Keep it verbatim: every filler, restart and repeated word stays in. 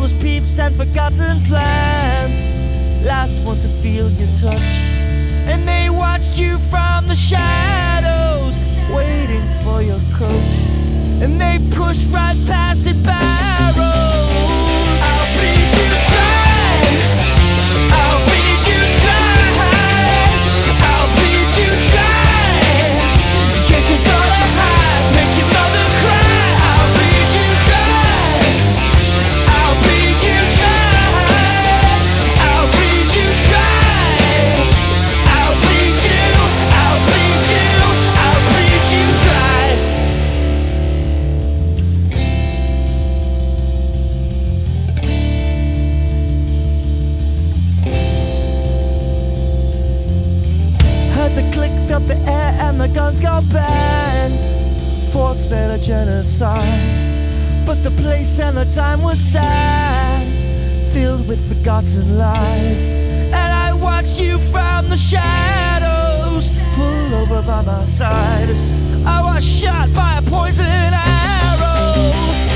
those peeps and forgotten plans, last one to feel your touch. And they watched you from the shadows, waiting for your coach. And they pushed right past it barrels. I'll bleed you dry, I'll bleed you dry, I'll bleed you dry. Get your daughter high, make your mother cry. I'll bleed you dry, I'll bleed you dry, I'll bleed you dry, I'll bleed you, I'll bleed you, I'll bleed you dry. Heard the click, felt the air, and the guns go bang. Force fed a genocide, but the place and the time was sad, filled with forgotten lies. And I watched you from the shadows pull over by my side. I was shot by a poison arrow.